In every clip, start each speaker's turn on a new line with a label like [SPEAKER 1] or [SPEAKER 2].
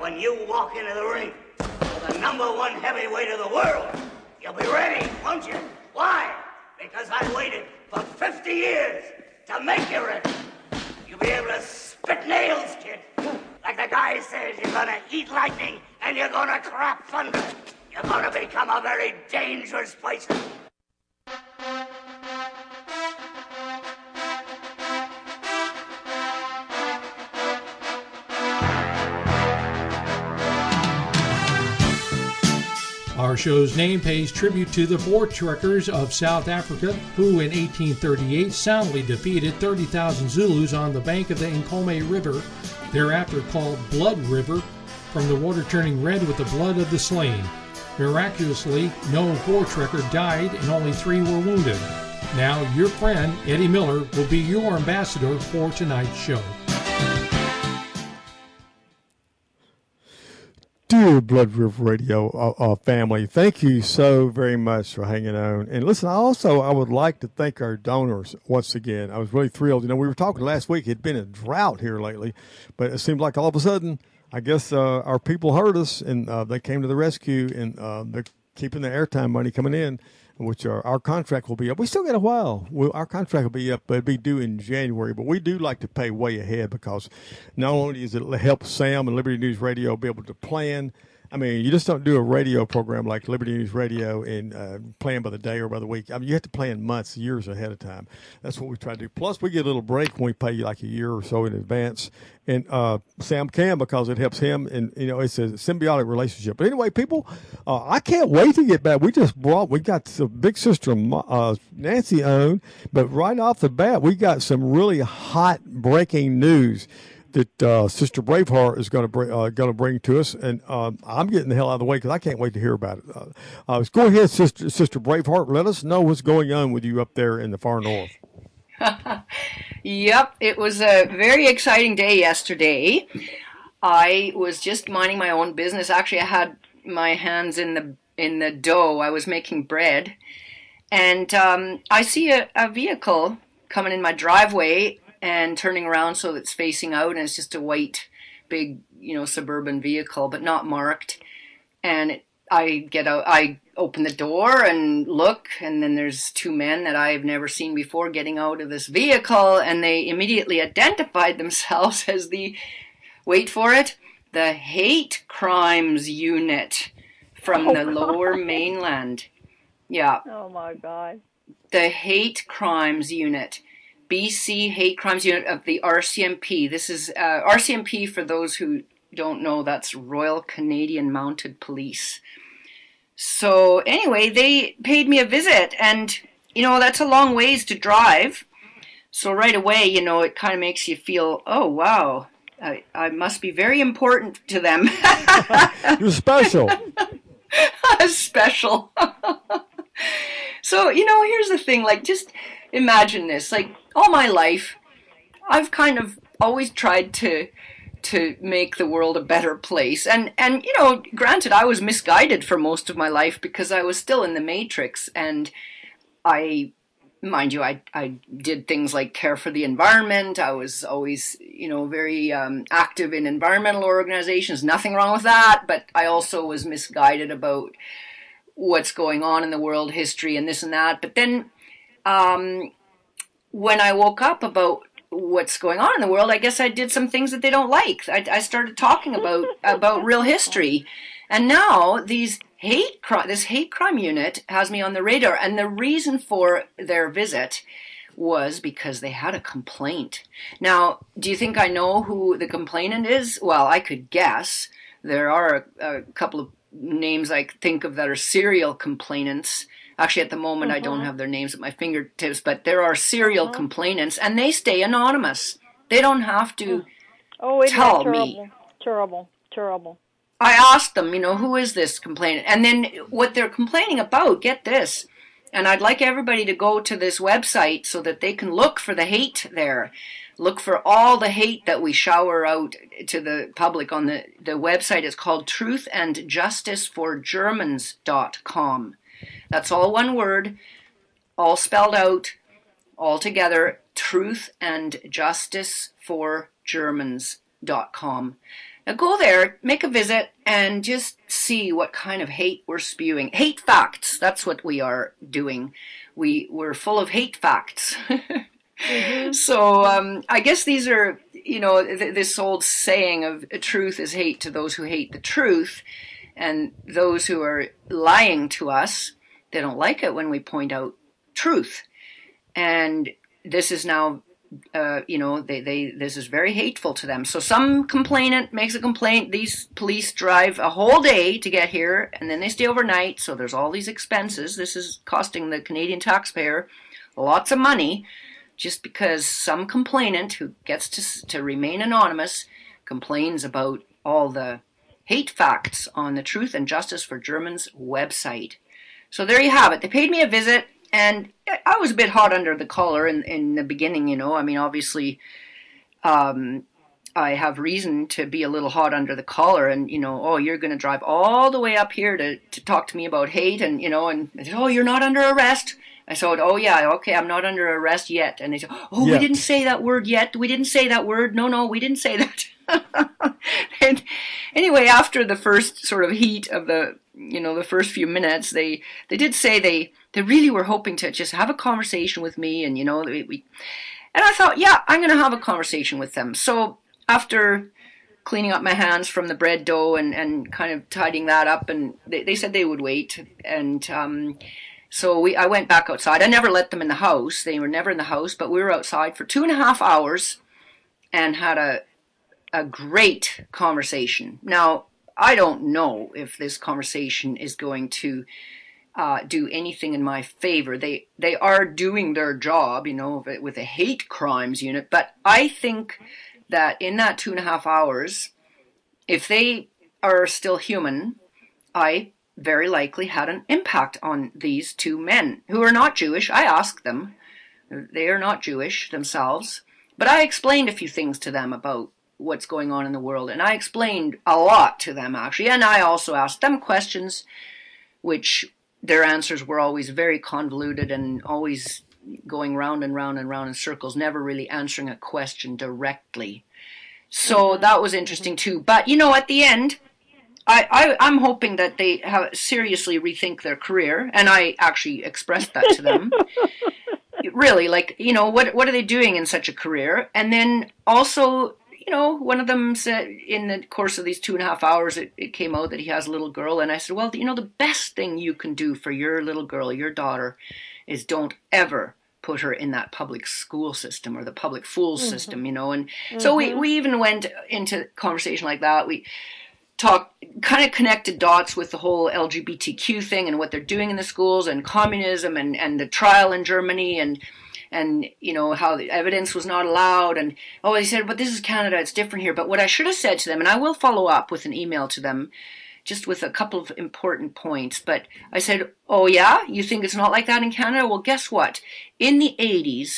[SPEAKER 1] when you walk into the ring with the #1 heavyweight of the world, you'll be ready, won't you? Why? Because I waited for 50 years to make you ready. You'll be able to spit nails, kid. Like the guy says, you're gonna eat lightning and you're gonna crap thunder. You're gonna become a very dangerous person.
[SPEAKER 2] Our show's name pays tribute to the Voortrekkers of South Africa, who in 1838 soundly defeated 30,000 Zulus on the bank of the Nkomo River, thereafter called Blood River, from the water turning red with the blood of the slain. Miraculously, no Voortrekker died and only 3 were wounded. Now, your friend, Eddie Miller, will be your ambassador for tonight's show.
[SPEAKER 3] Dear Blood River Radio family, thank you so very much for hanging on. And listen, I would like to thank our donors once again. I was really thrilled. You know, we were talking last week. It had been a drought here lately, but it seemed like all of a sudden, I guess our people heard us, and they came to the rescue, and they're keeping the airtime money coming in, which our contract will be up. We still got a while. Our contract will be up, but it'll be due in January. But we do like to pay way ahead because not only does it help Sam and Liberty News Radio be able to plan. I mean, you just don't do a radio program like Liberty News Radio and plan by the day or by the week. I mean, you have to plan months, years ahead of time. That's what we try to do. Plus, we get a little break when we pay you like a year or so in advance. And Sam can because it helps him. And, you know, it's a symbiotic relationship. But anyway, people, I can't wait to get back. We got some big sister Nancy on. But right off the bat, we got some really hot breaking news that Sister Braveheart is going to bring to us, and I'm getting the hell out of the way because I can't wait to hear about it. Go ahead, Sister Braveheart. Let us know what's going on with you up there in the far north.
[SPEAKER 4] Yep, it was a very exciting day yesterday. I was just minding my own business. Actually, I had my hands in the dough. I was making bread, and I see a vehicle coming in my driveway and turning around so it's facing out, and it's just a white, big, suburban vehicle, but not marked. And I get out, I open the door and look, and then there's 2 men that I've never seen before getting out of this vehicle, and they immediately identified themselves as wait for it, the Hate Crimes Unit from the Lower Mainland. Yeah.
[SPEAKER 5] Oh my God.
[SPEAKER 4] The Hate Crimes Unit. BC Hate Crimes Unit of the RCMP. This is RCMP, for those who don't know, that's Royal Canadian Mounted Police. So anyway, they paid me a visit, and that's a long ways to drive. So right away, it kind of makes you feel, oh wow, I must be very important to them.
[SPEAKER 3] You're special.
[SPEAKER 4] Special. So, here's the thing, just imagine this, all my life, I've kind of always tried to make the world a better place. And granted, I was misguided for most of my life because I was still in the Matrix. And mind you, I did things like care for the environment. I was always, very active in environmental organizations. Nothing wrong with that. But I also was misguided about what's going on in the world, history, and this and that. But then when I woke up about what's going on in the world, I guess I did some things that they don't like. I started talking about real history. And now this hate crime unit has me on the radar. And the reason for their visit was because they had a complaint. Now, do you think I know who the complainant is? Well, I could guess. There are a couple of names I think of that are serial complainants. Actually, at the moment, I don't have their names at my fingertips, but there are serial complainants, and they stay anonymous. They don't have to tell me.
[SPEAKER 5] Terrible.
[SPEAKER 4] I asked them, who is this complainant? And then what they're complaining about, get this, and I'd like everybody to go to this website so that they can look for the hate there. Look for all the hate that we shower out to the public on the website. It's called truthandjusticeforgermans.com. That's all one word, all spelled out, all together, truthandjusticeforgermans.com. Now go there, make a visit, and just see what kind of hate we're spewing. Hate facts. That's what we are doing. We're full of hate facts. Mm-hmm. So I guess these are, this old saying of truth is hate to those who hate the truth, and those who are lying to us, they don't like it when we point out truth. And this is now, this is very hateful to them. So some complainant makes a complaint. These police drive a whole day to get here, and then they stay overnight. So there's all these expenses. This is costing the Canadian taxpayer lots of money, just because some complainant who gets to remain anonymous complains about all the hate facts on the Truth and Justice for Germans website. So there you have it. They paid me a visit, and I was a bit hot under the collar in the beginning, I mean, obviously, I have reason to be a little hot under the collar, and, you're going to drive all the way up here to talk to me about hate, and, and they said, oh, you're not under arrest. I said, oh, yeah, okay, I'm not under arrest yet. And they said, oh, we didn't say that word yet. We didn't say that word. No, we didn't say that. And anyway, after the first sort of heat of the first few minutes, they did say they really were hoping to just have a conversation with me. And, and I thought, yeah, I'm going to have a conversation with them. So after cleaning up my hands from the bread dough and kind of tidying that up, and they said they would wait. And, so I went back outside. I never let them in the house. They were never in the house, but we were outside for 2.5 hours and had a great conversation. Now, I don't know if this conversation is going to do anything in my favor. They are doing their job, with a hate crimes unit, but I think that in that 2.5 hours, if they are still human, I very likely had an impact on these two men who are not Jewish. I asked them. They are not Jewish themselves. But I explained a few things to them about what's going on in the world. And I explained a lot to them, actually. And I also asked them questions, which their answers were always very convoluted and always going round and round and round in circles, never really answering a question directly. So that was interesting, too. But, at the end, I'm hoping that they seriously rethink their career, and I actually expressed that to them. Really, what are they doing in such a career? And then also, one of them said in the course of these 2.5 hours, it came out that he has a little girl, and I said, well, the best thing you can do for your little girl, your daughter, is don't ever put her in that public school system or the public fools system, and so we even went into conversation like that. We kind of connected dots with the whole LGBTQ thing and what they're doing in the schools and communism and the trial in Germany and how the evidence was not allowed. And, they said, but this is Canada, it's different here. But what I should have said to them, and I will follow up with an email to them, just with a couple of important points. But I said, oh yeah, you think it's not like that in Canada? Well, guess what? In the 80s,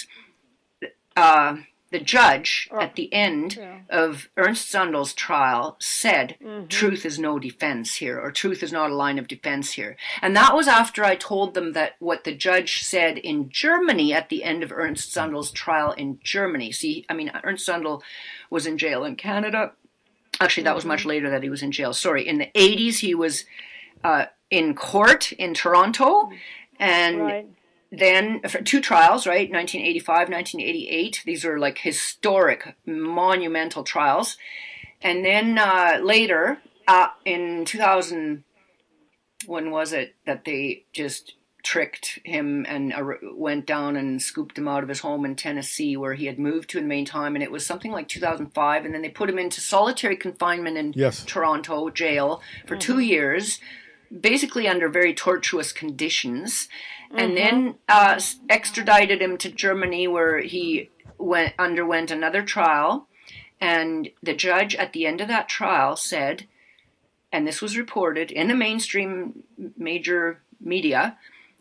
[SPEAKER 4] the judge at the end of Ernst Zundel's trial said, truth is no defense here, or truth is not a line of defense here. And that was after I told them that what the judge said in Germany at the end of Ernst Zundel's trial in Germany. See, I mean, Ernst Zundel was in jail in Canada. Actually, that was much later that he was in jail. Sorry, in the 80s, he was in court in Toronto, and then for 2 trials, right, 1985, 1988. These are like historic, monumental trials. And then later, in 2000, when was it that they just tricked him and went down and scooped him out of his home in Tennessee, where he had moved to in the meantime, and it was something like 2005, and then they put him into solitary confinement in Toronto jail for 2 years, basically under very tortuous conditions, and then extradited him to Germany, where he underwent another trial, and the judge at the end of that trial said, and this was reported in the mainstream major media,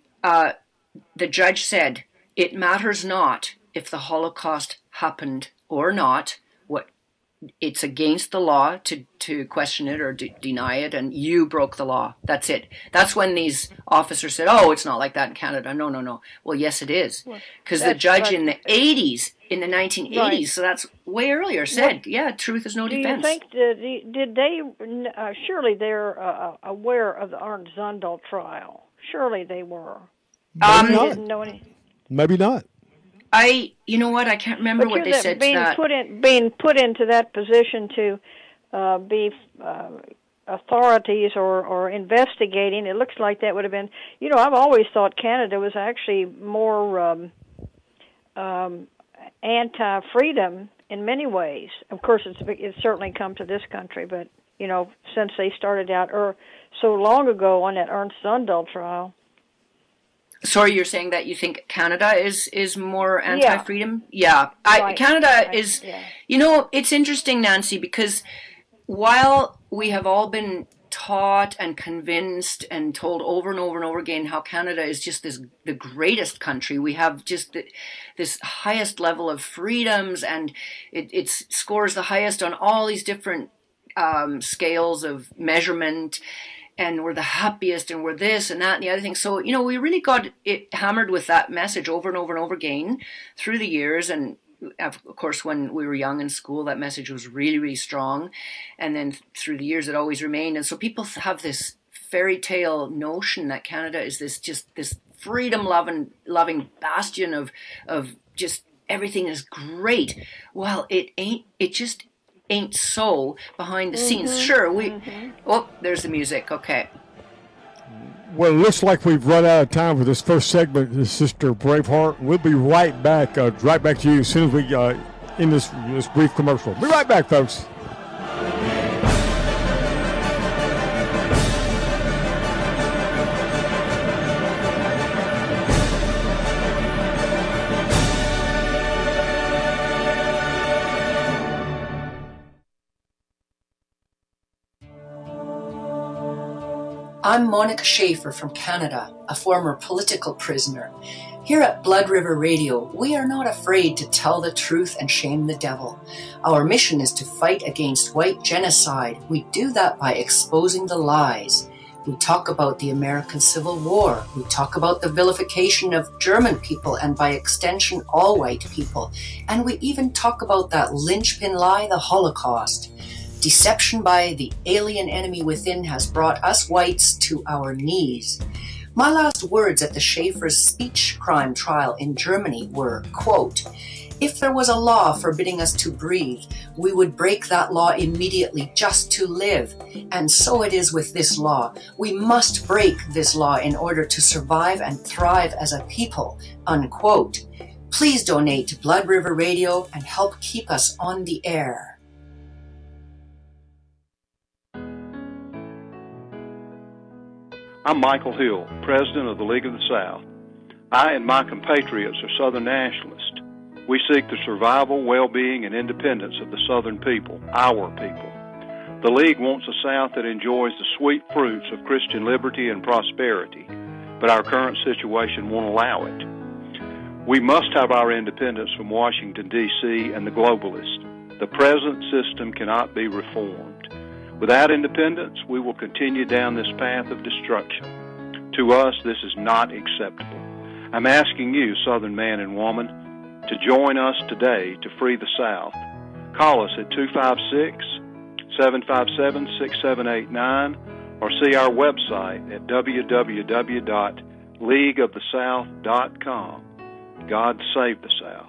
[SPEAKER 4] the judge said, it matters not if the Holocaust happened or not. it's against the law to question it or deny it, and you broke the law. That's it. That's when these officers said, "Oh, it's not like that in Canada." No. Well, yes, it is, because the judge in the 80s, in the 1980s, right. So that's way earlier, said, "Yeah, truth is no defense."
[SPEAKER 5] Do you think did they? Surely they're aware of the Ernst Zundel trial. Surely they were.
[SPEAKER 3] Maybe not.
[SPEAKER 5] Didn't know any.
[SPEAKER 3] Maybe not.
[SPEAKER 4] You know what? I can't remember what they said to that.
[SPEAKER 5] Being put into that position to be authorities or investigating, it looks like that would have been. I've always thought Canada was actually more anti-freedom in many ways. Of course, it's certainly come to this country, but since they started out so long ago on that Ernst Zundel trial.
[SPEAKER 4] Sorry, you're saying that you think Canada is more anti-freedom? Yeah. Right. Canada is, it's interesting, Nancy, because while we have all been taught and convinced and told over and over and over again how Canada is just the greatest country, we have just this highest level of freedoms, and it scores the highest on all these different scales of measurement, and we're the happiest, and we're this and that and the other thing. So, we really got it hammered with that message over and over and over again through the years. And of course, when we were young in school, that message was really, really strong. And then through the years, it always remained. And so people have this fairy tale notion that Canada is this freedom-loving bastion of just everything is great. Well, it ain't. It just ain't so behind the scenes. Sure, Oh, there's the music. Okay.
[SPEAKER 3] Well, it looks like we've run out of time for this first segment, Sister Braveheart. We'll be right back to you as soon as we end this brief commercial. Be right back, folks.
[SPEAKER 4] I'm Monica Schaefer from Canada, a former political prisoner. Here at Blood River Radio, we are not afraid to tell the truth and shame the devil. Our mission is to fight against white genocide. We do that by exposing the lies. We talk about the American Civil War. We talk about the vilification of German people and by extension all white people. And we even talk about that linchpin lie, the Holocaust. Deception by the alien enemy within has brought us whites to our knees. My last words at the Schaefer's speech crime trial in Germany were, quote, "If there was a law forbidding us to breathe, we would break that law immediately just to live. And so it is with this law. We must break this law in order to survive and thrive as a people," unquote. Please donate to Blood River Radio and help keep us on the air.
[SPEAKER 6] I'm Michael Hill, President of the League of the South. I and my compatriots are Southern nationalists. We seek the survival, well-being, and independence of the Southern people, our people. The League wants a South that enjoys the sweet fruits of Christian liberty and prosperity, but our current situation won't allow it. We must have our independence from Washington, D.C. and the globalists. The present system cannot be reformed. Without independence, we will continue down this path of destruction. To us, this is not acceptable. I'm asking you, Southern man and woman, to join us today to free the South. Call us at 256-757-6789 or see our website at www.leagueofthesouth.com. God save the South.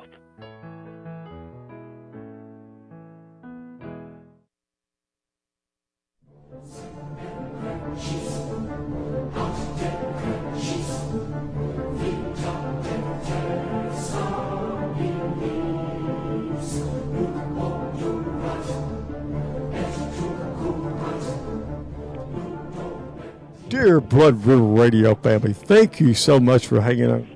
[SPEAKER 3] Dear Blood River Radio family, thank you so much for hanging out.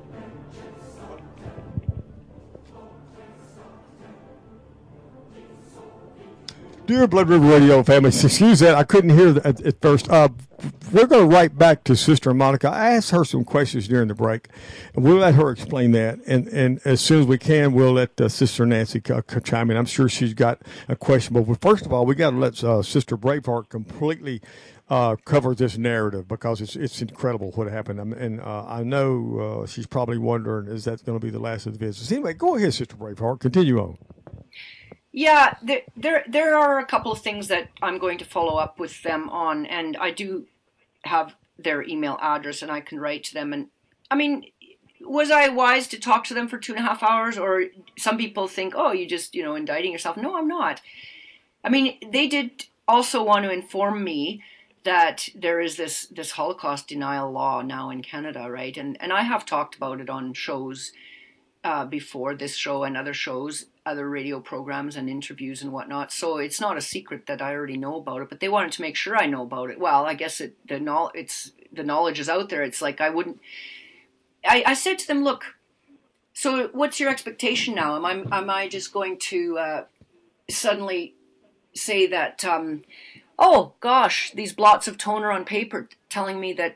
[SPEAKER 3] Dear Blood River Radio family, excuse that, I couldn't hear at first. We're going to write back to Sister Monica. I asked her some questions during the break, and we'll let her explain that. And as soon as we can, we'll let Sister Nancy chime in. I'm sure she's got a question. But first of all, we got to let Sister Braveheart completely cover this narrative, because it's incredible what happened. And I know she's probably wondering, is that going to be the last of the visits? Anyway, go ahead, Sister Braveheart. Continue on.
[SPEAKER 4] Yeah, there are a couple of things that I'm going to follow up with them on, and I do have their email address, and I can write to them. And I mean, was I wise to talk to them for 2.5 hours? Or some people think, oh, you just, indicting yourself. No, I'm not. I mean, they did also want to inform me that there is this Holocaust denial law now in Canada, right? And I have talked about it on shows before, this show and other shows, other radio programs and interviews and whatnot. So it's not a secret that I already know about it, but they wanted to make sure I know about it. Well, I guess the knowledge is out there. It's like I said to them, look, so what's your expectation now? Am I just going to suddenly say that, oh gosh, these blots of toner on paper telling me that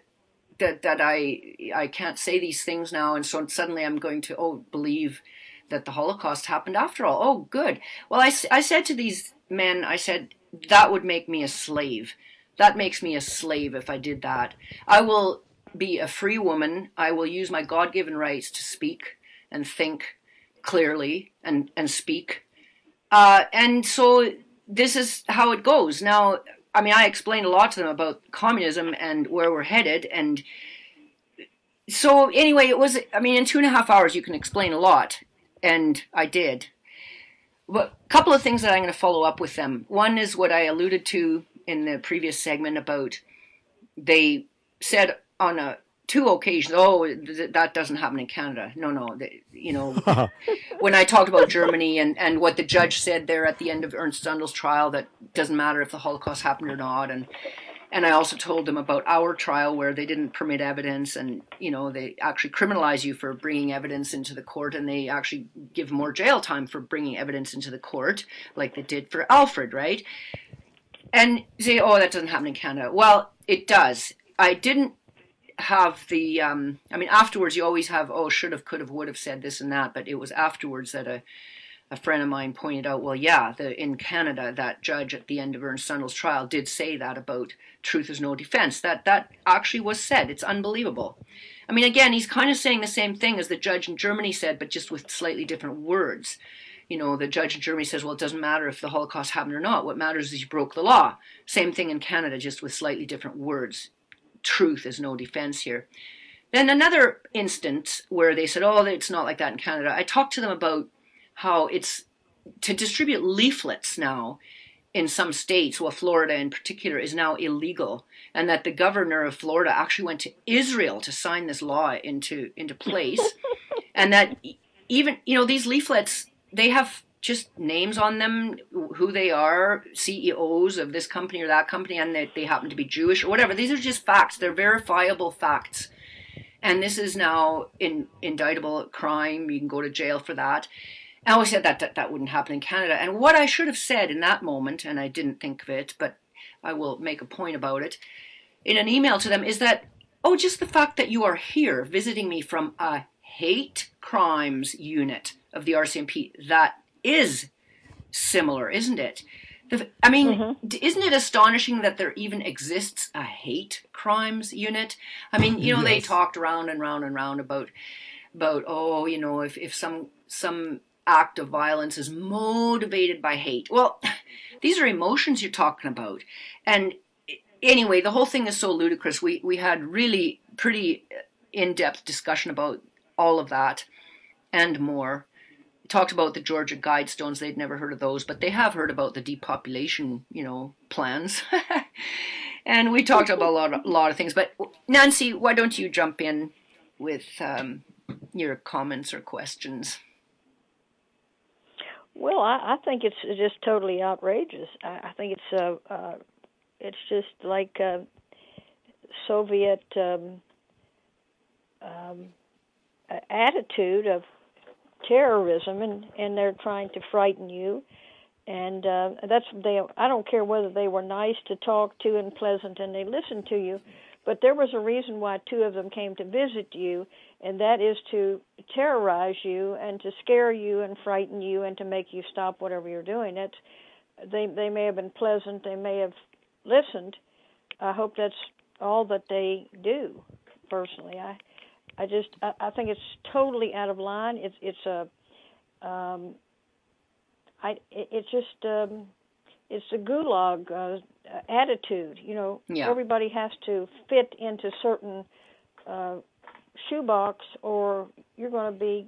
[SPEAKER 4] I can't say these things now, and so suddenly I'm going to believe that the Holocaust happened after all. Oh, good. Well, I said to these men, I said, that would make me a slave. That makes me a slave if I did that. I will be a free woman. I will use my God-given rights to speak and think clearly and speak. And so this is how it goes. Now, I mean, I explained a lot to them about communism and where we're headed. And so anyway, in 2.5 hours, you can explain a lot. And I did. But a couple of things that I'm going to follow up with them. One is what I alluded to in the previous segment about they said on 2 occasions, that doesn't happen in Canada. No. When I talked about Germany and what the judge said there at the end of Ernst Zundel's trial, that doesn't matter if the Holocaust happened or not. And I also told them about our trial where they didn't permit evidence, and, they actually criminalize you for bringing evidence into the court, and they actually give more jail time for bringing evidence into the court, like they did for Alfred, right? And say, that doesn't happen in Canada. Well, it does. I didn't have the, afterwards you always have, should have, could have, would have said this and that, but it was afterwards that a friend of mine pointed out, well, yeah, in Canada, that judge at the end of Ernst Zundel's trial did say that about truth is no defense. That actually was said. It's unbelievable. I mean, again, he's kind of saying the same thing as the judge in Germany said, but just with slightly different words. The judge in Germany says, well, it doesn't matter if the Holocaust happened or not. What matters is you broke the law. Same thing in Canada, just with slightly different words. Truth is no defense here. Then another instance where they said, it's not like that in Canada. I talked to them about how it's to distribute leaflets now in some states, Florida in particular, is now illegal, and that the governor of Florida actually went to Israel to sign this law into place, and that even, these leaflets, they have just names on them, who they are, CEOs of this company or that company, and that they happen to be Jewish or whatever. These are just facts. They're verifiable facts. And this is now indictable crime. You can go to jail for that. I always said that wouldn't happen in Canada. And what I should have said in that moment, and I didn't think of it, but I will make a point about it, in an email to them, is that, just the fact that you are here visiting me from a hate crimes unit of the RCMP, that is similar, isn't it? Isn't it astonishing that there even exists a hate crimes unit? Yes. They talked round and round and round about if some act of violence is motivated by hate. Well, these are emotions you're talking about. And anyway, the whole thing is so ludicrous. We had really pretty in-depth discussion about all of that and more. We talked about the Georgia Guidestones. They'd never heard of those, but they have heard about the depopulation, plans. And we talked about a lot of things. But Nancy, why don't you jump in with your comments or questions?
[SPEAKER 5] Well, I think it's just totally outrageous. I think it's just like Soviet attitude of terrorism, and they're trying to frighten you And I don't care whether they were nice to talk to and pleasant and they listened to you, but there was a reason why two of them came to visit you, and that is to terrorize you and to scare you and frighten you and to make you stop whatever you're doing. They may have been pleasant, they may have listened. I hope that's all that they do. Personally, I think it's totally out of line. It's a gulag attitude. Everybody has to fit into certain shoebox, or you're going to be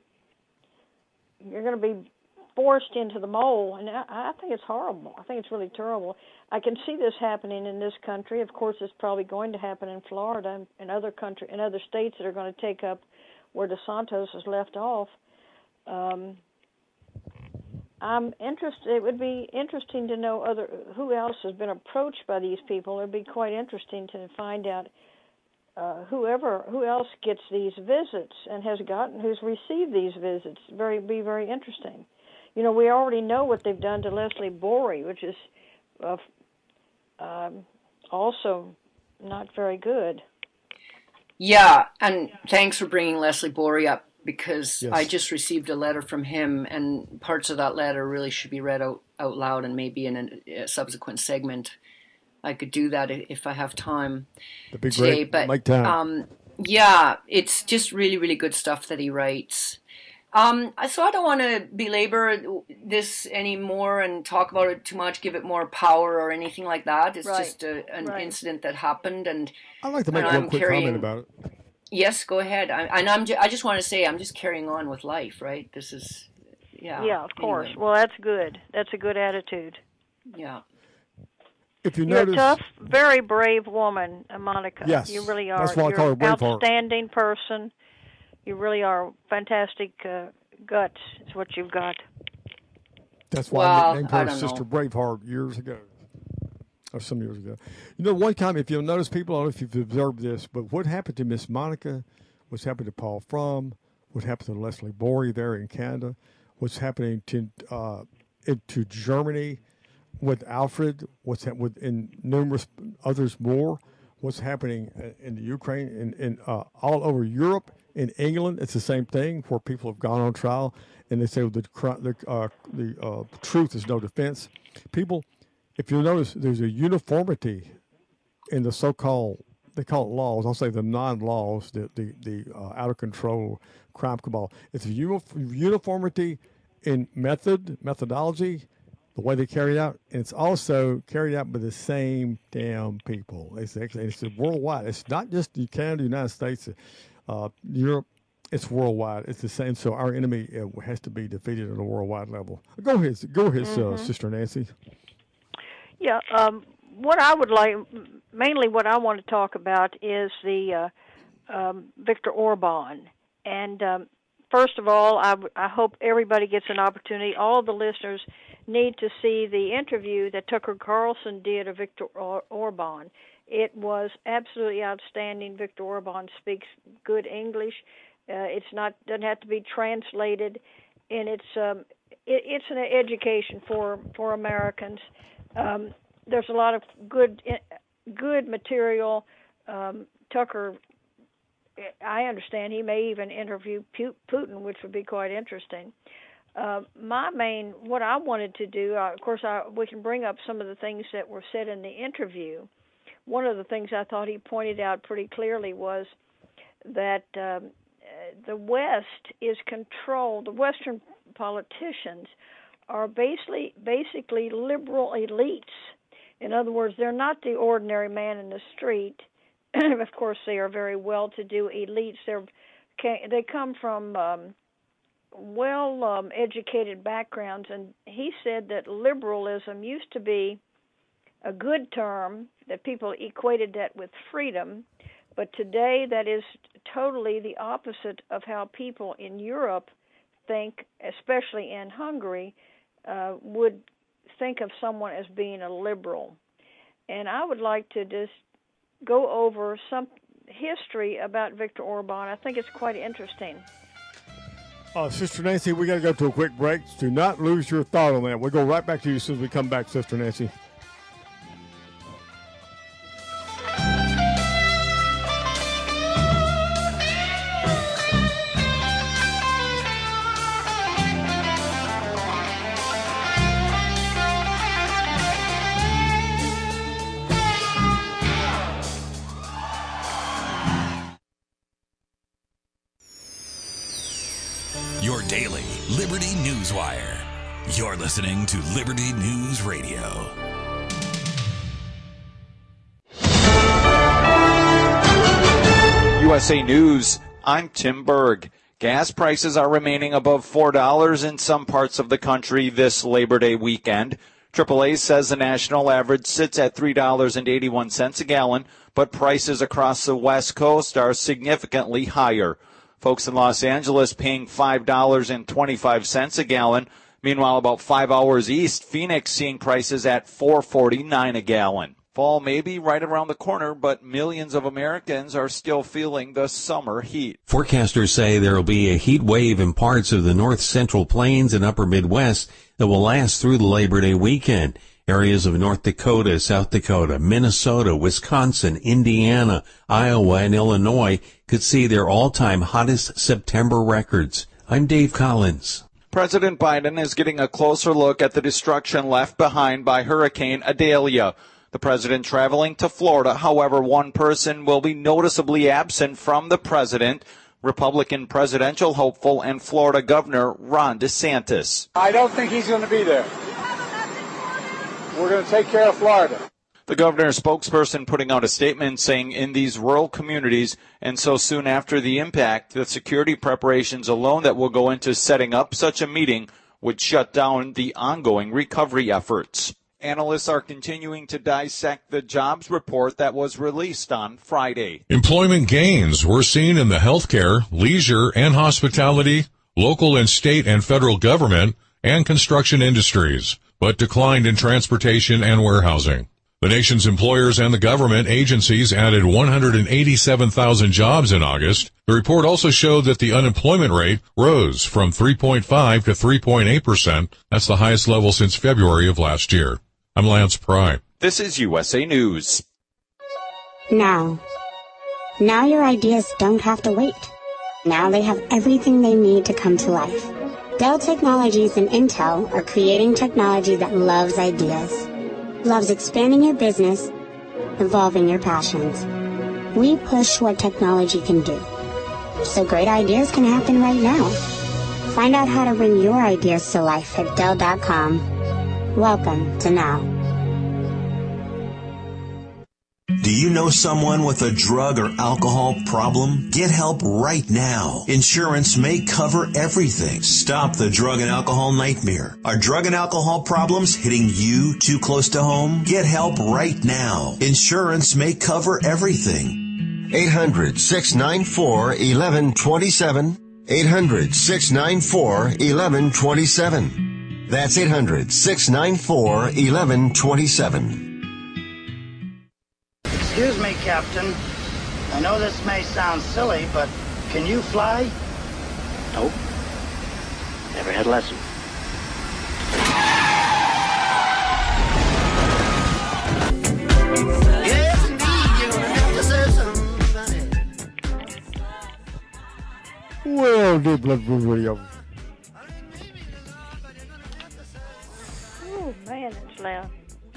[SPEAKER 5] forced into the mold. And I think it's horrible. I think it's really terrible. I can see this happening in this country. Of course, it's probably going to happen in Florida and other states that are going to take up where DeSantis has left off. I'm interested. It would be interesting to know who else has been approached by these people. It'd be quite interesting to find out who else gets these visits and who's received these visits. Be very interesting. We already know what they've done to Leslie Borey, which is also not very good.
[SPEAKER 4] Yeah, and thanks for bringing Leslie Borey up, because
[SPEAKER 3] Yes.
[SPEAKER 4] I just received a letter from him, and parts of that letter really should be read out loud, and maybe in a subsequent segment I could do that if I have time today.
[SPEAKER 3] Great.
[SPEAKER 4] But
[SPEAKER 3] Make time.
[SPEAKER 4] Yeah, it's just really, really good stuff that he writes. So I don't want to belabor this anymore and talk about it too much, give it more power or anything like that. It's just an incident that happened, and
[SPEAKER 3] I'd like to make one quick comment about it.
[SPEAKER 4] Yes, go ahead. I just want to say I'm just carrying on with life, right? This is,
[SPEAKER 5] Yeah, of course.
[SPEAKER 4] Anyway.
[SPEAKER 5] Well, that's good. That's a good attitude.
[SPEAKER 4] Yeah.
[SPEAKER 3] If you're
[SPEAKER 5] a tough, very brave woman, Monica.
[SPEAKER 3] Yes.
[SPEAKER 5] You really are.
[SPEAKER 3] That's why I call her Braveheart.
[SPEAKER 5] You're an outstanding person. You really are fantastic guts. Is what you've got.
[SPEAKER 3] That's why I named her Sister Braveheart years ago. Or some years ago. One time, if you'll notice, people, I don't know if you've observed this, but what happened to Miss Monica, what's happened to Paul Fromm, what happened to Leslie Borey there in Canada, what's happening to Germany with Alfred, what's happening in numerous others more, what's happening in the Ukraine, and all over Europe, in England, it's the same thing, where people have gone on trial, and they say the truth is no defense. People, if you'll notice, there's a uniformity in the so-called, they call it laws, I'll say the non-laws, the out-of-control crime cabal. It's a uniformity in methodology, the way they carry it out, and it's also carried out by the same damn people. It's worldwide. It's not just Canada, the United States, Europe. It's worldwide. It's the same. So our enemy has to be defeated at a worldwide level. Go ahead, Sister Nancy.
[SPEAKER 5] Yeah, what I would like, mainly what I want to talk about is the Viktor Orban. And first of all, I hope everybody gets an opportunity. All the listeners need to see the interview that Tucker Carlson did of Viktor Orban. It was absolutely outstanding. Viktor Orban speaks good English. Doesn't have to be translated, and it's an education for Americans. There's a lot of good material. Tucker, I understand he may even interview Putin, which would be quite interesting. What I wanted to do, of course, we can bring up some of the things that were said in the interview. One of the things I thought he pointed out pretty clearly was that the West is controlled. The Western politicians are basically liberal elites. In other words, they're not the ordinary man in the street. Of course, they are very well-to-do elites. They come from well-educated backgrounds, and he said that liberalism used to be a good term, that people equated that with freedom, but today that is totally the opposite of how people in Europe think, especially in Hungary, would think of someone as being a liberal. And I would like to just go over some history about Viktor Orban. I think it's quite interesting.
[SPEAKER 3] Sister Nancy, we got to go to a quick break. Do not lose your thought on that. We'll go right back to you as soon as we come back, Sister Nancy.
[SPEAKER 7] Your daily Liberty News Wire. You're listening to Liberty News Radio.
[SPEAKER 8] USA News, I'm Tim Berg. Gas prices are remaining above $4 in some parts of the country this Labor Day weekend. AAA says the national average sits at $3.81 a gallon, but prices across the West Coast are significantly higher. Folks in Los Angeles paying $5.25 a gallon. Meanwhile, about 5 hours east, Phoenix seeing prices at $4.49 a gallon. Fall may be right around the corner, but millions of Americans are still feeling the summer heat.
[SPEAKER 9] Forecasters say there will be a heat wave in parts of the north central plains and upper Midwest that will last through the Labor Day weekend. Areas of North Dakota, South Dakota, Minnesota, Wisconsin, Indiana, Iowa, and Illinois could see their all-time hottest September records. I'm Dave Collins.
[SPEAKER 8] President Biden is getting a closer look at the destruction left behind by Hurricane Idalia. The president traveling to Florida. However, one person will be noticeably absent from the president, Republican presidential hopeful and Florida Governor Ron DeSantis.
[SPEAKER 10] I don't think he's going to be there. We're going to take care of Florida.
[SPEAKER 8] The governor's spokesperson putting out a statement saying in these rural communities and so soon after the impact, the security preparations alone that will go into setting up such a meeting would shut down the ongoing recovery efforts. Analysts are continuing to dissect the jobs report that was released on Friday.
[SPEAKER 11] Employment gains were seen in the healthcare, leisure, and hospitality, local and state and federal government, and construction industries, but declined in transportation and warehousing. The nation's employers and the government agencies added 187,000 jobs in August. The report also showed that the unemployment rate rose from 3.5 to 3.8%. That's the highest level since February of last year. I'm Lance Pry.
[SPEAKER 8] This is USA News.
[SPEAKER 12] Now your ideas don't have to wait. Now they have everything they need to come to life. Dell Technologies and Intel are creating technology that loves ideas, loves expanding your business, evolving your passions. We push what technology can do, so great ideas can happen right now. Find out how to bring your ideas to life at Dell.com. Welcome to Now.
[SPEAKER 13] Do you know someone with a drug or alcohol problem? Get help right now. Insurance may cover everything. Stop the drug and alcohol nightmare. Are drug and alcohol problems hitting you too close to home? Get help right now. Insurance may cover everything.
[SPEAKER 14] 800-694-1127. 800-694-1127. That's 800-694-1127.
[SPEAKER 15] Excuse me, Captain. I know this may sound silly, but can you fly?
[SPEAKER 1] Nope. Never had a lesson.
[SPEAKER 15] Yes, indeed, you're gonna have to say something.
[SPEAKER 3] Well, dear Blood Blue Radio.
[SPEAKER 5] Oh, man, it's loud.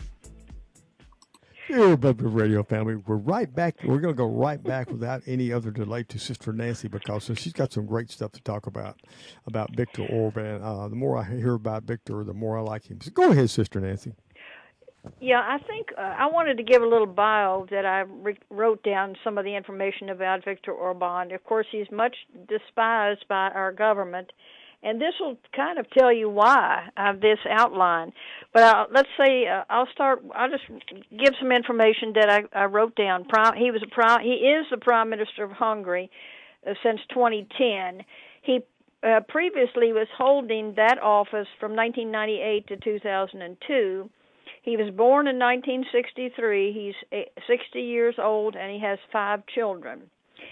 [SPEAKER 3] Here, Blood Blue Radio family, we're right back. We're going to go right back without any other delay to Sister Nancy because she's got some great stuff to talk about Viktor Orban. The more I hear about Viktor, the more I like him. So go ahead, Sister Nancy.
[SPEAKER 5] Yeah, I think I wanted to give a little bio that I wrote down some of the information about Viktor Orban. Of course, he's much despised by our government, and this will kind of tell you why I have this outline. But let's say I'll just give some information that I wrote down. He is the Prime Minister of Hungary since 2010. He previously was holding that office from 1998 to 2002. He was born in 1963. He's 60 years old, and he has 5 children.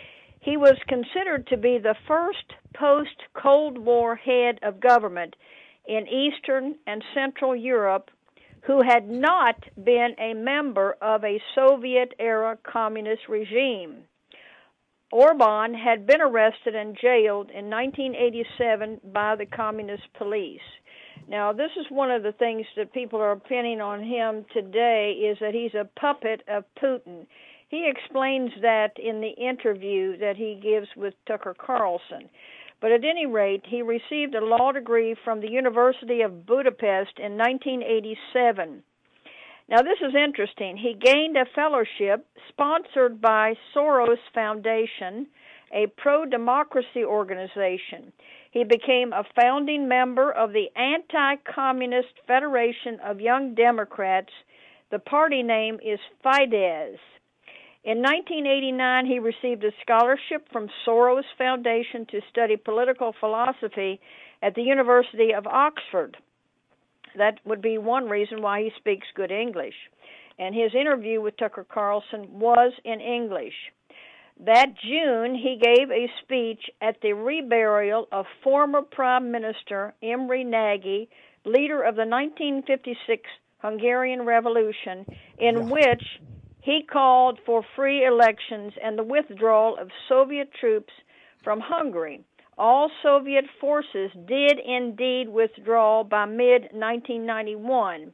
[SPEAKER 5] He was considered to be the first post-Cold War head of government in Eastern and Central Europe who had not been a member of a Soviet-era communist regime. Orban had been arrested and jailed in 1987 by the communist police. Now, this is one of the things that people are pinning on him today, is that he's a puppet of Putin. He explains that in the interview that he gives with Tucker Carlson. But at any rate, he received a law degree from the University of Budapest in 1987. Now, this is interesting. He gained a fellowship sponsored by Soros Foundation, a pro-democracy organization. He became a founding member of the Anti-Communist Federation of Young Democrats. The party name is Fidesz. In 1989, he received a scholarship from Soros Foundation to study political philosophy at the University of Oxford. That would be one reason why he speaks good English. And his interview with Tucker Carlson was in English. That June, he gave a speech at the reburial of former Prime Minister Imre Nagy, leader of the 1956 Hungarian Revolution, in which he called for free elections and the withdrawal of Soviet troops from Hungary. All Soviet forces did indeed withdraw by mid-1991.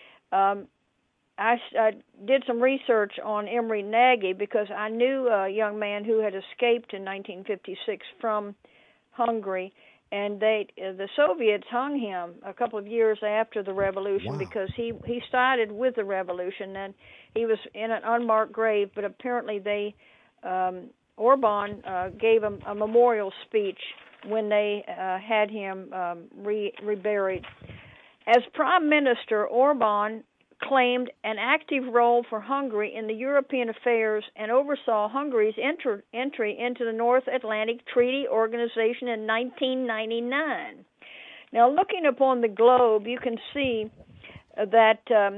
[SPEAKER 5] I did some research on Imre Nagy because I knew a young man who had escaped in 1956 from Hungary, and the Soviets hung him a couple of years after the revolution because he sided with the revolution, and he was in an unmarked grave. But apparently they Orban gave him a memorial speech when they had him reburied. As Prime Minister, Orban claimed an active role for Hungary in the European affairs and oversaw Hungary's entry into the North Atlantic Treaty Organization in 1999. Now, looking upon the globe, you can see that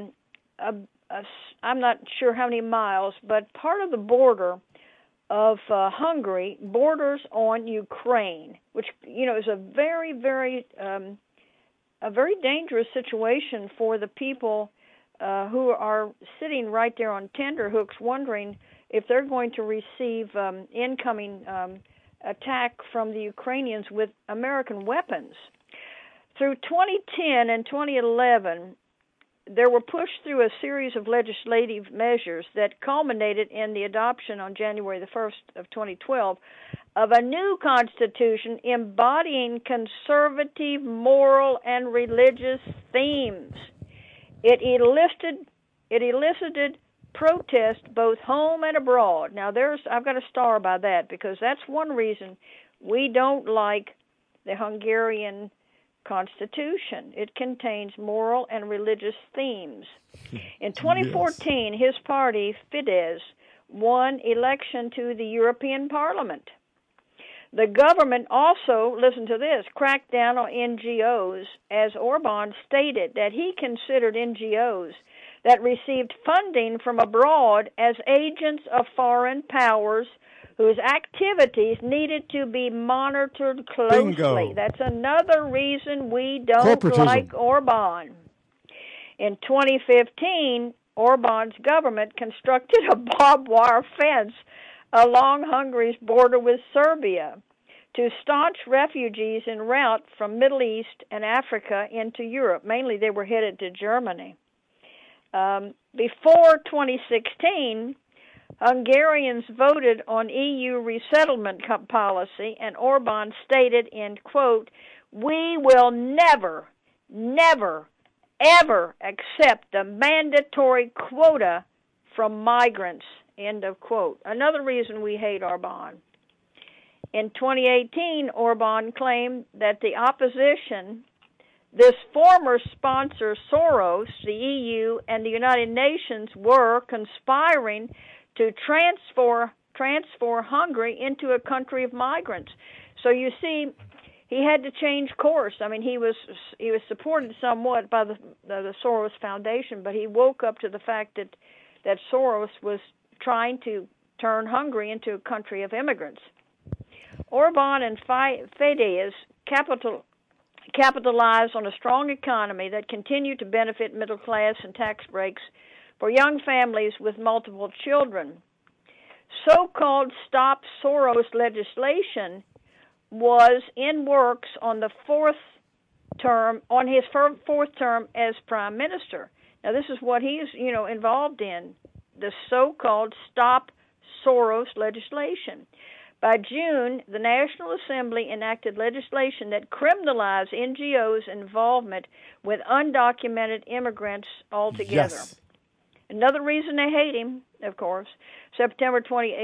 [SPEAKER 5] I'm not sure how many miles, but part of the border of Hungary borders on Ukraine, which is a very, very dangerous situation for the people who are sitting right there on tenterhooks, wondering if they're going to receive incoming attack from the Ukrainians with American weapons. Through 2010 and 2011, there were pushed through a series of legislative measures that culminated in the adoption on January the 1st of 2012 of a new constitution embodying conservative, moral, and religious themes. It elicited protest both home and abroad. Now, I've got a star by that because that's one reason we don't like the Hungarian Constitution. It contains moral and religious themes. In 2014, his party, Fidesz, won election to the European Parliament. The government also, listen to this, cracked down on NGOs, as Orban stated that he considered NGOs that received funding from abroad as agents of foreign powers whose activities needed to be monitored closely.
[SPEAKER 3] Bingo.
[SPEAKER 5] That's another reason we don't like Orban. In 2015, Orban's government constructed a barbed wire fence along Hungary's border with Serbia to staunch refugees en route from Middle East and Africa into Europe. Mainly they were headed to Germany. Before 2016, Hungarians voted on EU resettlement policy, and Orban stated in quote, "We will never, never, ever accept the mandatory quota from migrants," end of quote. Another reason we hate Orban. In 2018, Orban claimed that the opposition, this former sponsor Soros, the EU, and the United Nations were conspiring to transfer Hungary into a country of migrants. So you see, he had to change course. I mean, he was supported somewhat by the Soros Foundation, but he woke up to the fact that Soros was trying to turn Hungary into a country of immigrants. Orban and Fidesz capitalize on a strong economy that continue to benefit middle class and tax breaks for young families with multiple children. So-called Stop Soros legislation was in works on his fourth term as prime minister. Now, this is what he's, involved in, the so-called Stop Soros legislation. By June, the National Assembly enacted legislation that criminalized NGOs' involvement with undocumented immigrants altogether.
[SPEAKER 3] Yes.
[SPEAKER 5] Another reason they hate him, of course, September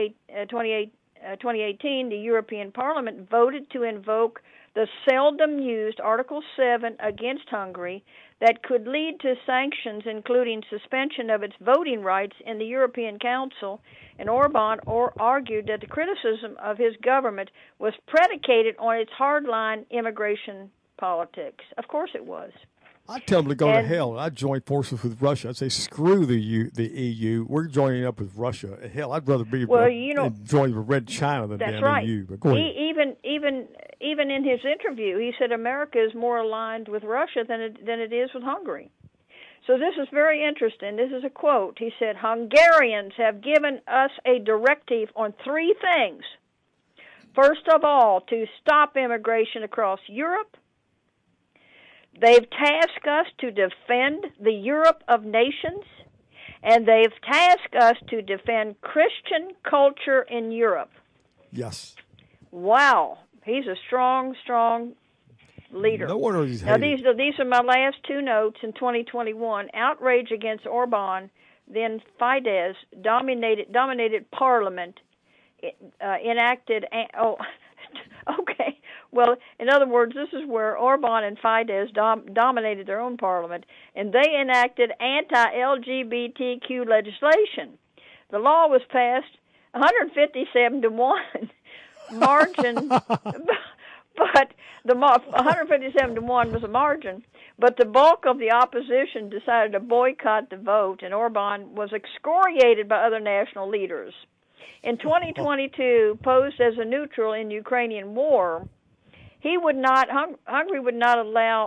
[SPEAKER 5] 2018, the European Parliament voted to invoke the seldom-used Article 7 against Hungary that could lead to sanctions, including suspension of its voting rights in the European Council, and Orban argued that the criticism of his government was predicated on its hardline immigration politics. Of course it was.
[SPEAKER 3] I'd tell them to go to hell. I'd join forces with Russia. I'd say, screw the EU. We're joining up with Russia. Hell, I'd rather be join with Red China than
[SPEAKER 5] that's
[SPEAKER 3] the
[SPEAKER 5] right.
[SPEAKER 3] EU. But go ahead.
[SPEAKER 5] Even in his interview, he said America is more aligned with Russia than it is with Hungary. So this is very interesting. This is a quote. He said, Hungarians have given us a directive on three things. First of all, to stop immigration across Europe. They've tasked us to defend the Europe of nations, and they've tasked us to defend Christian culture in Europe.
[SPEAKER 3] Yes.
[SPEAKER 5] Wow. He's a strong, strong leader.
[SPEAKER 3] No wonder he's
[SPEAKER 5] Now,
[SPEAKER 3] hated.
[SPEAKER 5] these are my last two notes in 2021. Outrage against Orban, then Fidesz dominated Parliament, enacted... okay. Well, in other words, this is where Orban and Fidesz dominated their own parliament, and they enacted anti-LGBTQ legislation. The law was passed 157-1 margin, but the 157-1 was a margin. But the bulk of the opposition decided to boycott the vote, and Orban was excoriated by other national leaders. In 2022, posed as a neutral in Ukrainian war, Hungary would not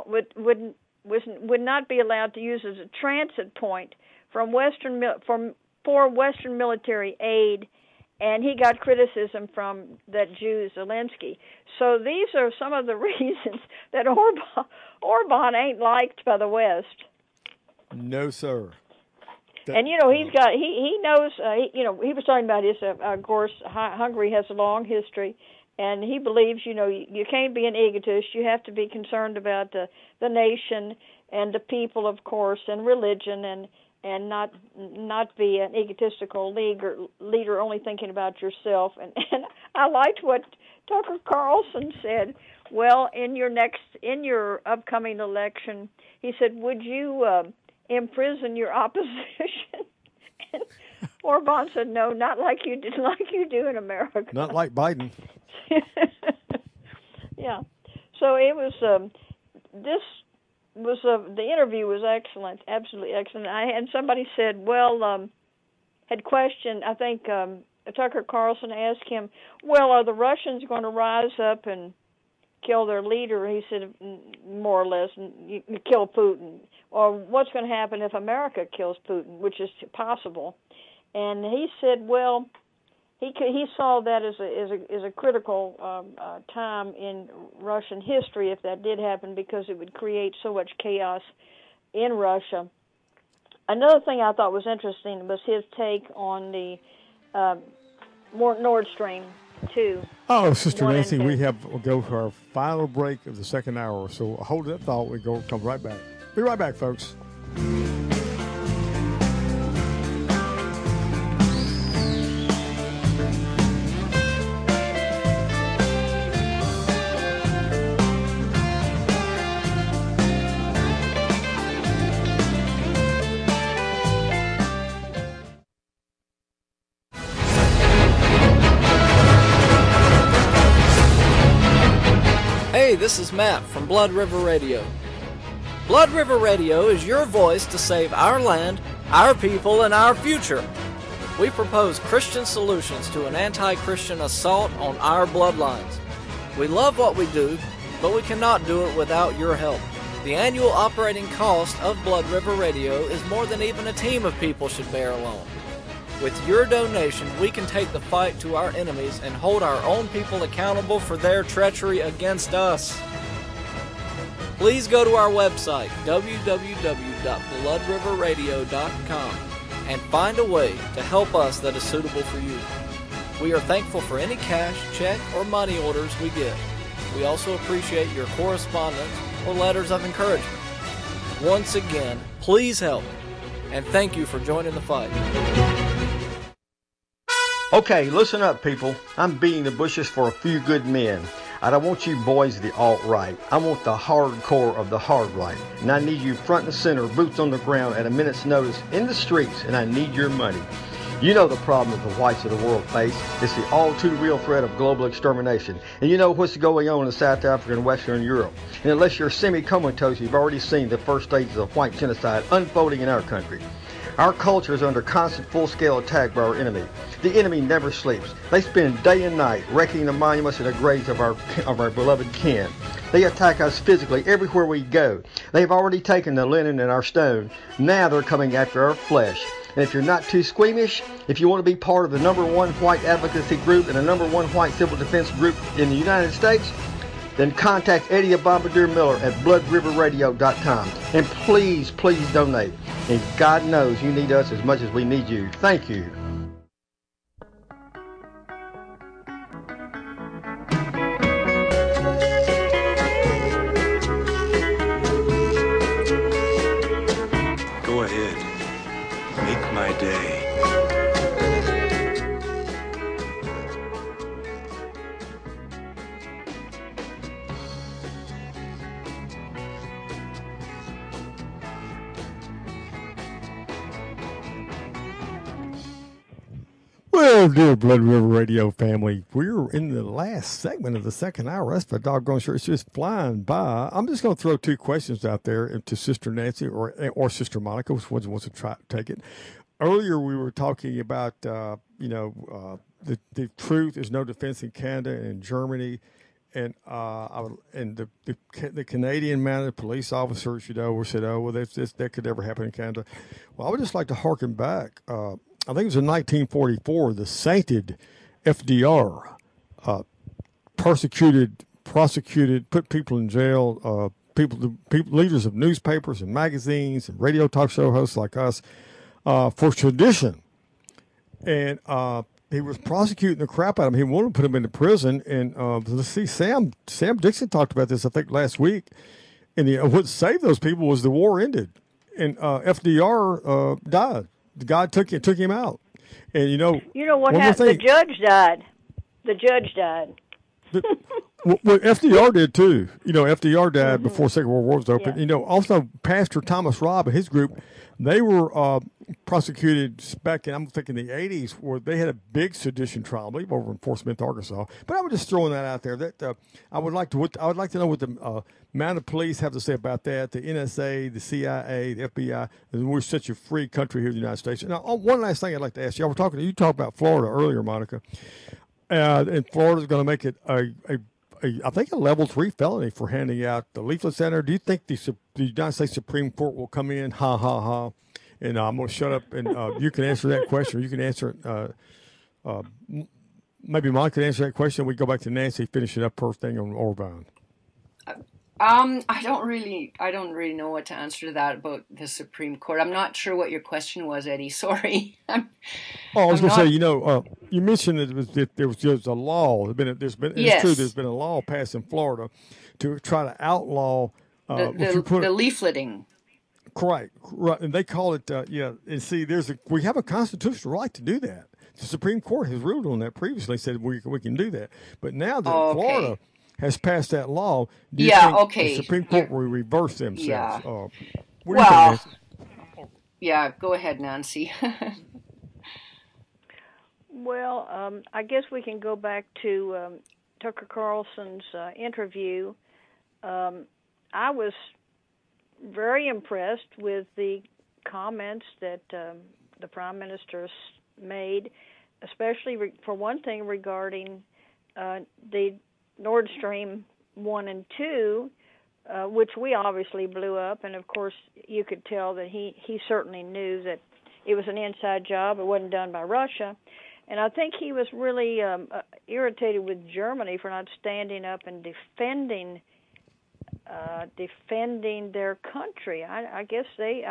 [SPEAKER 5] be allowed to use as a transit point for Western military aid, and he got criticism from that Jew Zelensky. So these are some of the reasons that Orban ain't liked by the West.
[SPEAKER 3] No, sir.
[SPEAKER 5] And he knows. He was talking about his. Of course, Hungary has a long history. And he believes, you can't be an egotist. You have to be concerned about the nation and the people, of course, and religion, and not be an egotistical leader only thinking about yourself. And I liked what Tucker Carlson said. Well, in your upcoming election, he said, would you imprison your opposition? And Orban said, no, not like you do in America.
[SPEAKER 3] Not like Biden.
[SPEAKER 5] Yeah. So it was. The interview was excellent, absolutely excellent. And somebody said, had questioned. I think Tucker Carlson asked him, well, are the Russians going to rise up and kill their leader? He said, more or less, you kill Putin. Or what's going to happen if America kills Putin, which is possible? And he said, well, he saw that as a critical time in Russian history if that did happen, because it would create so much chaos in Russia. Another thing I thought was interesting was his take on the Nord Stream 2.
[SPEAKER 3] Oh, Sister Nancy, we'll go for our final break of the second hour. So hold that thought. Come right back. Be right back, folks.
[SPEAKER 16] Hey, this is Matt from Blood River Radio. Blood River Radio is your voice to save our land, our people, and our future. We propose Christian solutions to an anti-Christian assault on our bloodlines. We love what we do, but we cannot do it without your help. The annual operating cost of Blood River Radio is more than even a team of people should bear alone. With your donation, we can take the fight to our enemies and hold our own people accountable for their treachery against us. Please go to our website, www.bloodriverradio.com, and find a way to help us that is suitable for you. We are thankful for any cash, check, or money orders we get. We also appreciate your correspondence or letters of encouragement. Once again, please help, and thank you for joining the fight.
[SPEAKER 17] Okay, listen up, people. I'm beating the bushes for a few good men. I don't want you boys the alt-right. I want the hardcore of the hard right. And I need you front and center, boots on the ground at a minute's notice in the streets, and I need your money. You know the problem that the whites of the world face. It's the all-too-real threat of global extermination. And you know what's going on in South Africa and Western Europe. And unless you're semi-comatose, you've already seen the first stages of white genocide unfolding in our country. Our culture is under constant full-scale attack by our enemy. The enemy never sleeps. They spend day and night wrecking the monuments and the graves of our beloved kin. They attack us physically everywhere we go. They've already taken the linen and our stone. Now they're coming after our flesh. And if you're not too squeamish, if you want to be part of the #1 white advocacy group and the #1 white civil defense group in the United States, then contact Eddie Bombardier Miller at bloodriverradio.com. And please, please donate. And God knows you need us as much as we need you. Thank you.
[SPEAKER 18] Go ahead. Make my day.
[SPEAKER 3] Well, dear Blood River Radio family, we're in the last segment of the second hour. That's for doggone sure. It's just flying by. I'm just going to throw two questions out there to Sister Nancy or Sister Monica, which one wants to try take it. Earlier, we were talking about, the truth is no defense in Canada and in Germany. And the Canadian mounted police officers, were said, oh, well, that could never happen in Canada. Well, I would just like to harken back. I think it was in 1944, the sainted FDR prosecuted, put people in jail, leaders of newspapers and magazines and radio talk show hosts like us for sedition. And he was prosecuting the crap out of him. He wanted to put him into prison. And let's see, Sam Dixon talked about this, I think, last week. And what saved those people was the war ended. And FDR died. God took him out, and you know
[SPEAKER 5] what happened? The judge died.
[SPEAKER 3] Well, FDR did too. FDR died before Second World War was open. Yeah. Also Pastor Thomas Robb and his group, they were prosecuted back in, I'm thinking, the 80s, where they had a big sedition trial, I believe, over in Fort Smith, Arkansas. But I was just throwing that out there. That I would like to know what the mounted police have to say about that. The NSA, the CIA, the FBI. And we're such a free country here in the United States. Now, one last thing I'd like to ask you. You talked about Florida earlier, Monica, and Florida's going to make it I think a level 3 felony for handing out the leaflet center. Do you think the United States Supreme Court will come in? Ha ha ha! And I'm going to shut up, and you can answer that question. Or you can answer it. Maybe Mike can answer that question. We go back to Nancy, finishing up her thing on Orban.
[SPEAKER 4] I don't really know what to answer to that about the Supreme Court. I'm not sure what your question was, Eddie. Sorry.
[SPEAKER 3] I was going to say, you mentioned that there was a law. It's true. There's been a law passed in Florida to try to outlaw
[SPEAKER 4] the leafleting.
[SPEAKER 3] Correct. Right. And they call it, and see, we have a constitutional right to do that. The Supreme Court has ruled on that previously, said we can do that. But now that Florida has passed that law, do you think the Supreme Court will reverse themselves?
[SPEAKER 4] Yeah. Yeah, go ahead, Nancy.
[SPEAKER 5] Well, I guess we can go back to Tucker Carlson's interview. I was very impressed with the comments that the Prime Minister made, especially for one thing regarding the Nord Stream 1 and 2, which we obviously blew up, and of course you could tell that he certainly knew that it was an inside job. It wasn't done by Russia. And I think he was really irritated with Germany for not standing up and defending their country. I guess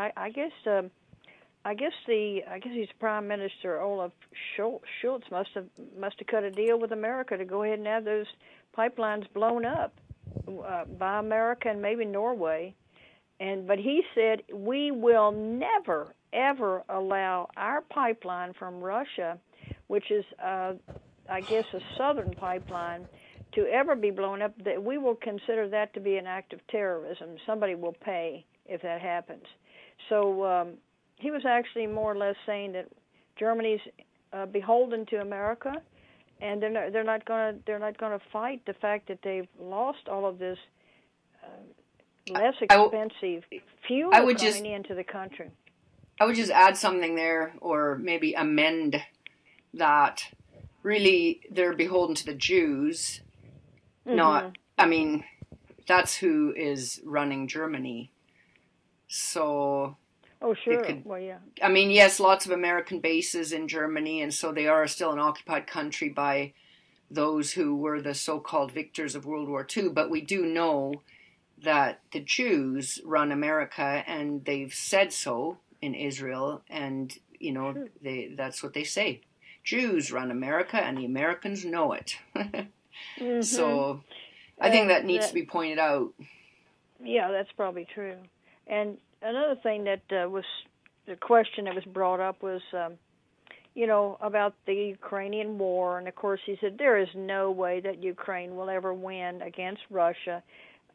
[SPEAKER 5] his Prime Minister Olaf Scholz must have cut a deal with America to go ahead and have those pipelines blown up by America and maybe Norway. But he said, we will never ever allow our pipeline from Russia, which is I guess a southern pipeline, to ever be blown up. That we will consider that to be an act of terrorism. Somebody will pay if that happens. So he was actually more or less saying that Germany's beholden to America, and they're not going to fight the fact that they've lost all of this less expensive fuel coming into the country.
[SPEAKER 4] I would just add something there, or maybe amend that. Really, they're beholden to the Jews. Not, I mean, that's who is running Germany. So.
[SPEAKER 5] Oh, sure. Well, yeah.
[SPEAKER 4] I mean, yes, lots of American bases in Germany, and so they are still an occupied country by those who were the so-called victors of World War II. But we do know that the Jews run America, and they've said so in Israel, and, you know, that's what they say. Jews run America, and the Americans know it. So I think that needs to be pointed out.
[SPEAKER 5] Yeah, that's probably true. And another thing that was the question that was brought up was, about the Ukrainian war. And, of course, he said there is no way that Ukraine will ever win against Russia.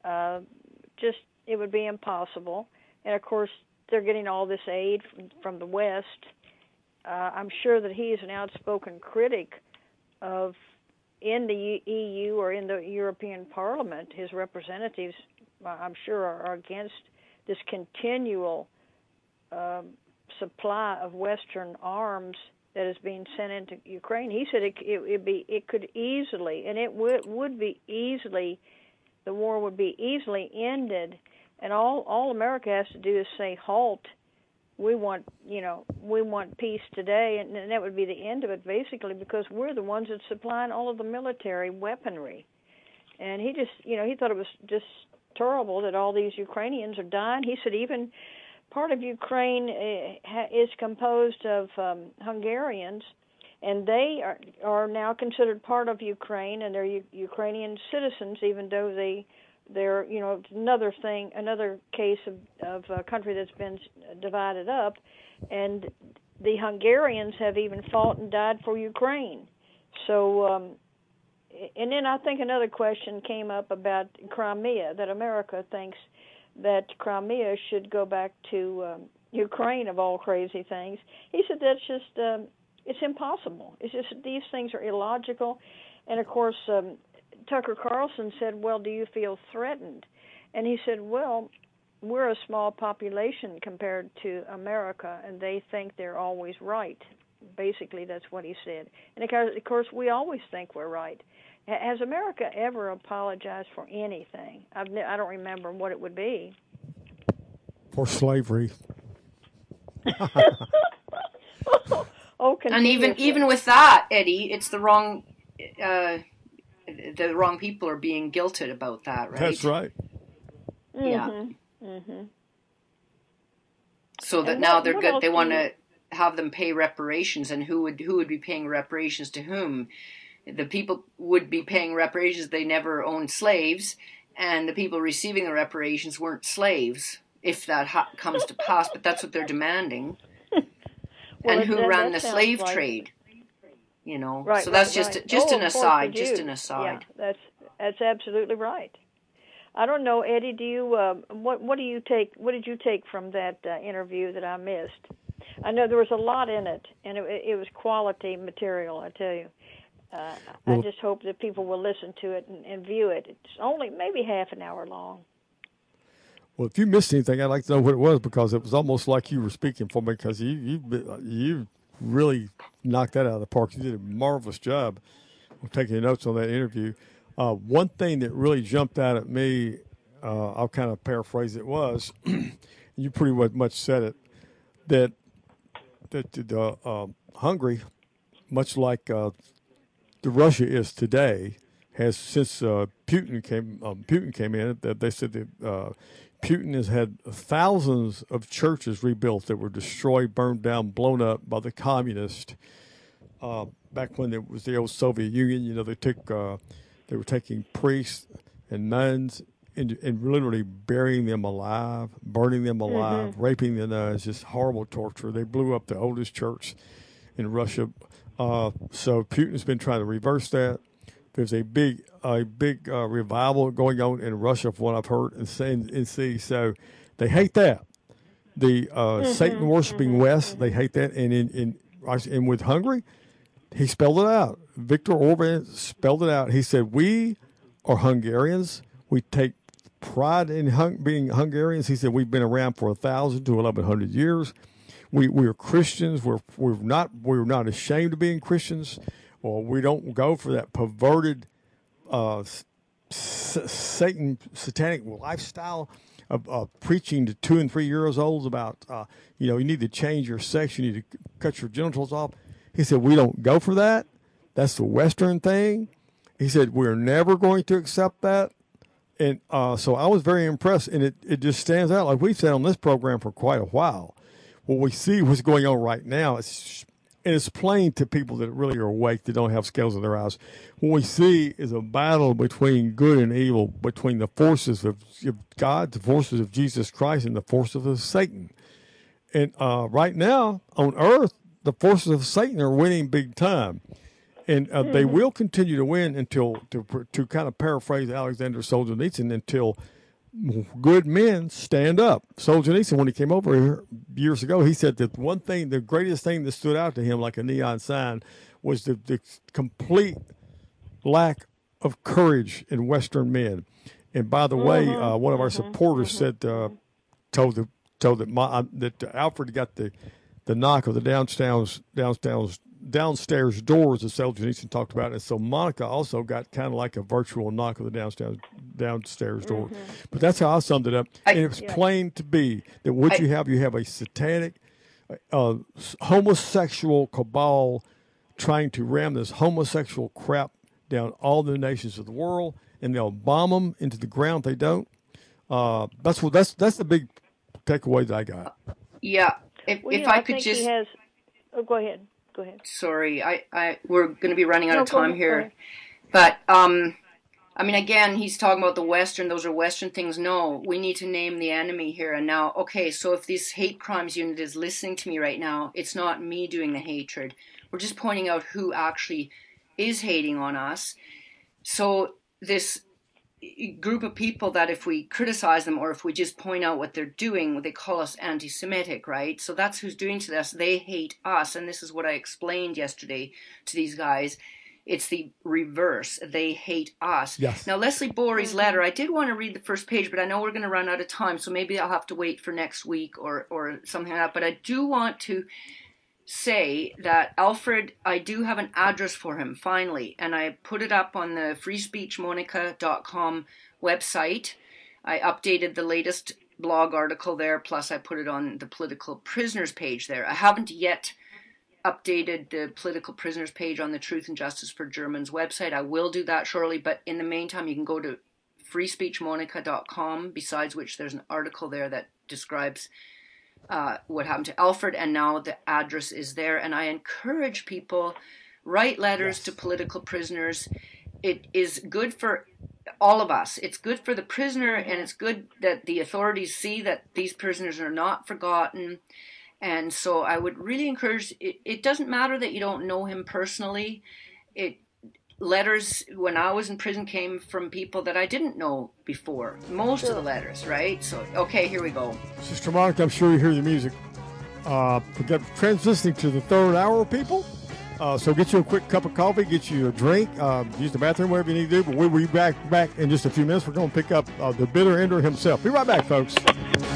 [SPEAKER 5] It would be impossible. And, of course, they're getting all this aid from the West. I'm sure that he is an outspoken critic of, in the EU or in the European Parliament, his representatives, I'm sure, are against this continual supply of Western arms that is being sent into Ukraine. He said it could easily, and it would be easily, the war would be easily ended, and all America has to do is say halt. We want peace today, and that would be the end of it, basically, because we're the ones that's supplying all of the military weaponry. And he just, he thought it was just terrible that all these Ukrainians are dying. He said even part of Ukraine is composed of Hungarians, and they are now considered part of Ukraine, and they're Ukrainian citizens, even though they're another case of a country that's been divided up, and the Hungarians have even fought and died for Ukraine. So, and then I think another question came up about Crimea, that America thinks that Crimea should go back to Ukraine, of all crazy things. He said that's just, it's impossible. It's just these things are illogical, and of course, Tucker Carlson said, well, do you feel threatened? And he said, well, we're a small population compared to America, and they think they're always right. Basically, that's what he said. And of course, we always think we're right. Has America ever apologized for anything? I don't remember what it would be.
[SPEAKER 3] For slavery.
[SPEAKER 4] And even with that, Eddie, it's the wrong people are being guilted about that, right?
[SPEAKER 3] That's right.
[SPEAKER 4] Yeah. Mm-hmm. So that now they're good. They want to have them pay reparations, and who would be paying reparations to whom? The people would be paying reparations. They never owned slaves, and the people receiving the reparations weren't slaves, if that comes to pass. But that's what they're demanding. Well, and who ran the slave trade?
[SPEAKER 5] Right,
[SPEAKER 4] so that's
[SPEAKER 5] right.
[SPEAKER 4] just an aside. Just an aside.
[SPEAKER 5] Yeah, that's absolutely right. I don't know, Eddie. Do you what do you take? What did you take from that interview that I missed? I know there was a lot in it, and it was quality material. I tell you. I just hope that people will listen to it and view it. It's only maybe half an hour long.
[SPEAKER 3] Well, if you missed anything, I'd like to know what it was, because it was almost like you were speaking for me, because you really knocked that out of the park. You did a marvelous job of taking notes on that interview. One thing that really jumped out at me, I'll kind of paraphrase it, was, you pretty much said it, that Hungary, much like the Russia is today, has since Putin came in. That they said that Putin has had thousands of churches rebuilt that were destroyed, burned down, blown up by the communists. Back when it was the old Soviet Union, they were taking priests and nuns and literally burying them alive, burning them alive, raping the nuns, just horrible torture. They blew up the oldest church in Russia. So Putin's been trying to reverse that. There's a big revival going on in Russia, from what I've heard and see. So they hate that. The Satan worshiping West, they hate that. And with Hungary, he spelled it out. Viktor Orban spelled it out. He said, "We are Hungarians. We take pride in being Hungarians." He said, "We've been around for 1,000 to 1,100 years. We are Christians. We're not ashamed of being Christians, or we don't go for that perverted satanic lifestyle of preaching to 2 and 3 years olds about you need to change your sex, you need to cut your genitals off." He said, "We don't go for that. That's the Western thing." He said, "We're never going to accept that." And so I was very impressed, and it just stands out. Like we've said on this program for quite a while, what we see what's going on right now, it's plain to people that really are awake, that don't have scales in their eyes. What we see is a battle between good and evil, between the forces of God, the forces of Jesus Christ, and the forces of Satan. And right now on earth, the forces of Satan are winning big time. And they will continue to win until, to kind of paraphrase Alexander Solzhenitsyn, until good men stand up. Solzhenitsyn, when he came over here years ago, he said that the greatest thing that stood out to him like a neon sign was the complete lack of courage in Western men. And by the way, one of our supporters said, told that Alfred got the knock of the downstairs doors that Solzhenitsyn talked about, and so Monica also got kind of like a virtual knock of the downstairs door. But that's how I summed it up. And it was plain to be that what you have a satanic homosexual cabal trying to ram this homosexual crap down all the nations of the world, and they'll bomb them into the ground if they don't. That's the big takeaway that I got.
[SPEAKER 4] Yeah. If I could just...
[SPEAKER 5] go ahead. Go ahead.
[SPEAKER 4] Sorry, we're going to be running out of time here. But, again, he's talking about the Western, those are Western things. No, we need to name the enemy here. And now, okay, so if this hate crimes unit is listening to me right now, it's not me doing the hatred. We're just pointing out who actually is hating on us. So this group of people that if we criticize them or if we just point out what they're doing, they call us anti-Semitic, right? So that's who's doing to us. They hate us. And this is what I explained yesterday to these guys. It's the reverse. They hate us.
[SPEAKER 3] Yes.
[SPEAKER 4] Now, Leslie Bory's letter, I did want to read the first page, but I know we're going to run out of time, so maybe I'll have to wait for next week or something like that. But I do want to say that Alfred, I do have an address for him, finally, and I put it up on the freespeechmonica.com website. I updated the latest blog article there, plus I put it on the political prisoners page there. I haven't yet updated the political prisoners page on the Truth and Justice for Germans website. I will do that shortly, but in the meantime, you can go to freespeechmonica.com, besides which there's an article there that describes what happened to Alfred, and now the address is there. And I encourage people, write letters to political prisoners. It is good for all of us. It's good for the prisoner, and it's good that the authorities see that these prisoners are not forgotten. And so I would really encourage, it doesn't matter that you don't know him personally. Letters when I was in prison came from people that I didn't know before. Most of the letters, right? So, okay, here we go.
[SPEAKER 3] Sister Monica, I'm sure you hear the music. Forget transitioning to the third hour, people. So get you a quick cup of coffee, get you a drink, use the bathroom, whatever you need to do. But we'll be back in just a few minutes. We're going to pick up the bitter ender himself. Be right back, folks.